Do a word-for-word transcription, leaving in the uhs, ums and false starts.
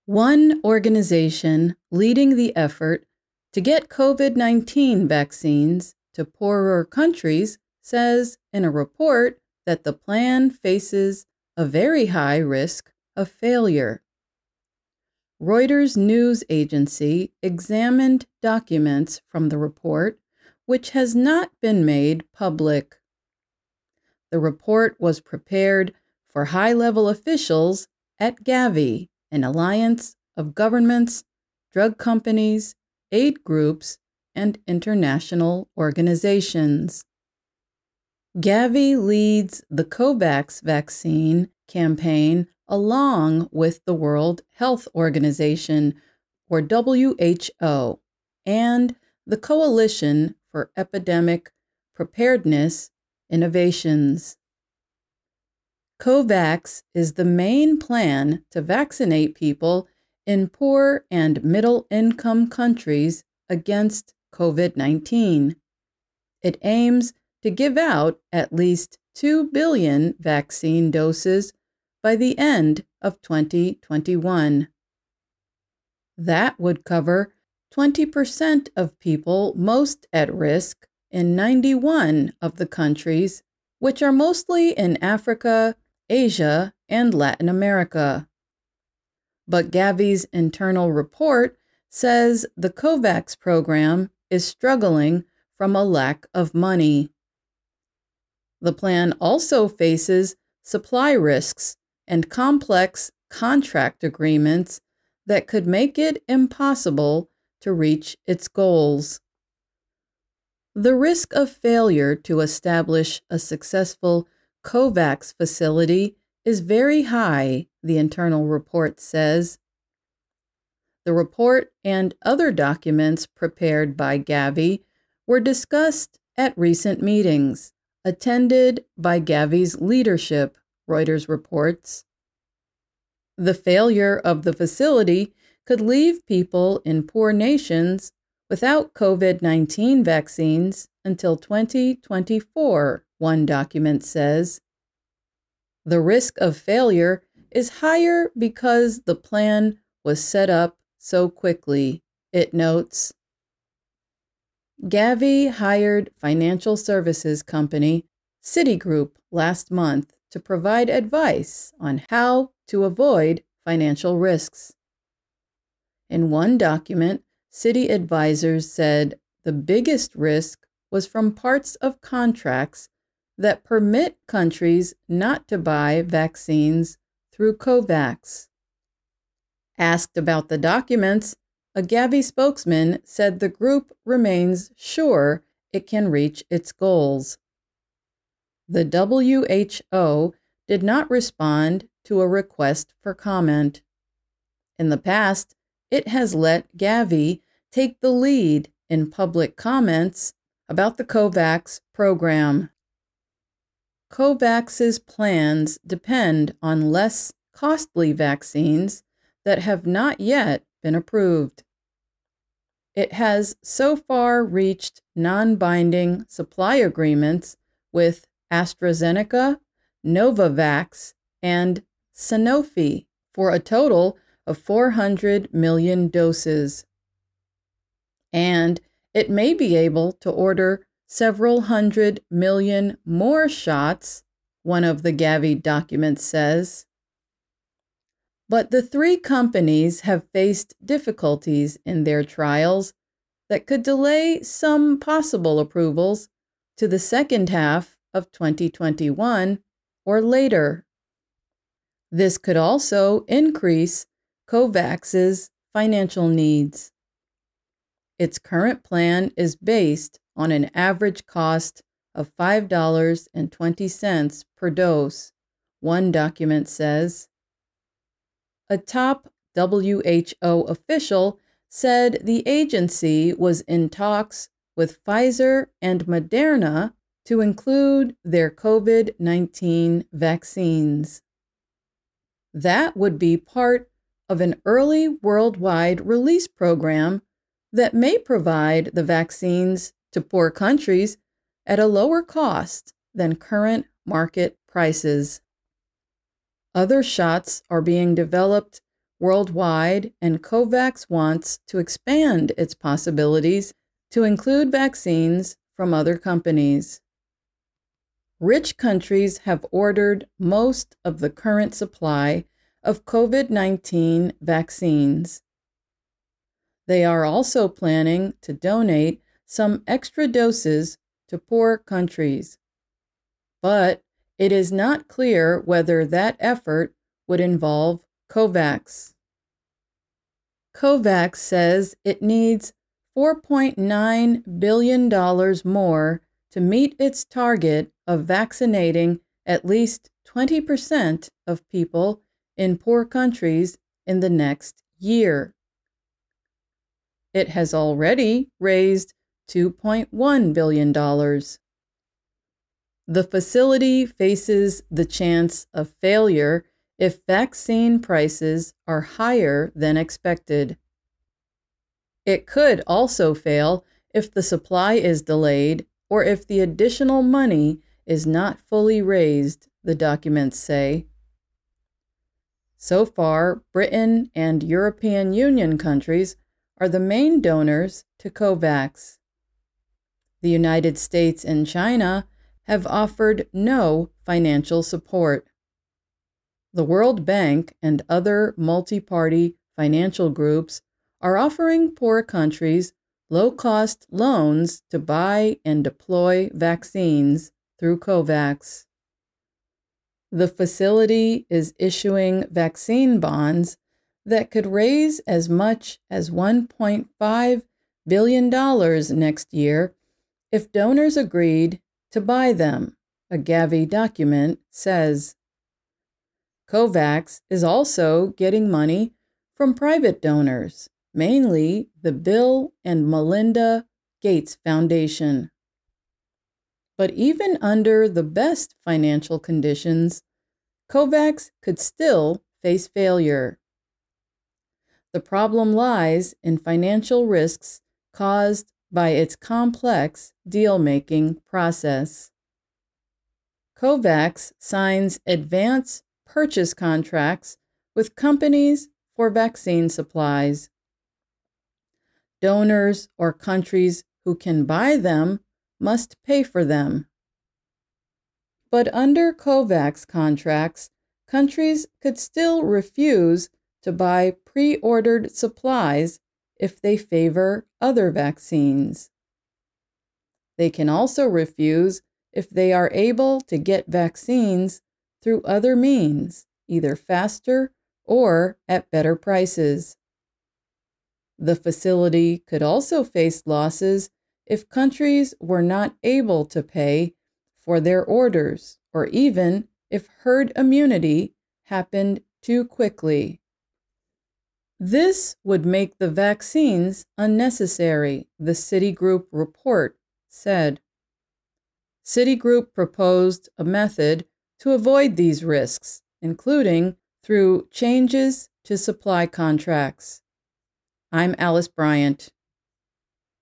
One organization leading the effort to get COVID nineteen vaccines to poorer countries says in a report that the plan faces a very high risk of failure. Reuters news agency examined documents from the report, which has not been made public. The report was prepared for high-level officials at Gavi, an alliance of governments, drug companies, aid groups, and international organizations. Gavi leads the COVAX vaccine campaign along with the World Health Organization, or W H O, and the Coalition for Epidemic Preparedness Innovations. COVAX is the main plan to vaccinate people in poor and middle-income countries against COVID nineteen. It aims to give out at least two billion vaccine doses by the end of twenty twenty-one. That would cover twenty percent of people most at risk in ninety-one of the countries, which are mostly in Africa, Asia, and Latin America. But Gavi's internal report says the COVAX program is struggling from a lack of money. The plan also faces supply risks and complex contract agreements that could make it impossible to reach its goals. The risk of failure to establish a successful COVAX facility is very high, the internal report says. The report and other documents prepared by Gavi were discussed at recent meetings, attended by Gavi's leadership, Reuters reports. The failure of the facility could leave people in poor nations without COVID nineteen vaccines until twenty twenty-four, one document says. The risk of failure is higher because the plan was set up so quickly, it notes. Gavi hired financial services company Citigroup last month to provide advice on how to avoid financial risks. In one document, Citi advisors said the biggest risk was from parts of contracts that permit countries not to buy vaccines through COVAX. Asked about the documents, a Gavi spokesman said the group remains sure it can reach its goals. The W H O did not respond to a request for comment. In the past, it has let Gavi take the lead in public comments about the COVAX program. COVAX's plans depend on less costly vaccines that have not yet been approved. It has so far reached non-binding supply agreements with AstraZeneca, Novavax, and Sanofi for a total of four hundred million doses. And it may be able to order several hundred million more shots, one of the Gavi documents says. But the three companies have faced difficulties in their trials that could delay some possible approvals to the second half of twenty twenty-one or later. This could also increase COVAX's financial needs. Its current plan is based on an average cost of five dollars and twenty cents per dose, one document says. A top W H O official said the agency was in talks with Pfizer and Moderna to include their COVID nineteen vaccines. That would be part of an early worldwide release program that may provide the vaccines to poor countries at a lower cost than current market prices. Other shots are being developed worldwide, and COVAX wants to expand its possibilities to include vaccines from other companies. Rich countries have ordered most of the current supply of COVID nineteen vaccines. They are also planning to donate some extra doses to poor countries. But it is not clear whether that effort would involve COVAX. COVAX says it needs four point nine billion dollars more to meet its target of vaccinating at least twenty percent of people in poor countries in the next year. It has already raised two point one billion dollars. The facility faces the chance of failure if vaccine prices are higher than expected. It could also fail if the supply is delayed or if the additional money is not fully raised, the documents say. So far, Britain and European Union countries are the main donors to COVAX. The United States and China have offered no financial support. The World Bank and other multi-party financial groups are offering poor countries low-cost loans to buy and deploy vaccines through COVAX. The facility is issuing vaccine bonds that could raise as much as one point five billion dollars next year if donors agreed to buy them, a Gavi document says. COVAX is also getting money from private donors, mainly the Bill and Melinda Gates Foundation. But even under the best financial conditions, COVAX could still face failure. The problem lies in financial risks caused by its complex deal-making process. COVAX signs advance purchase contracts with companies for vaccine supplies. Donors or countries who can buy them must pay for them. But under COVAX contracts, countries could still refuse to buy pre-ordered supplies if they favor other vaccines. They can also refuse if they are able to get vaccines through other means, either faster or at better prices. The facility could also face losses if countries were not able to pay for their orders, or even if herd immunity happened too quickly. This would make the vaccines unnecessary, the Citigroup report said. Citigroup proposed a method to avoid these risks, including through changes to supply contracts. I'm Alice Bryant.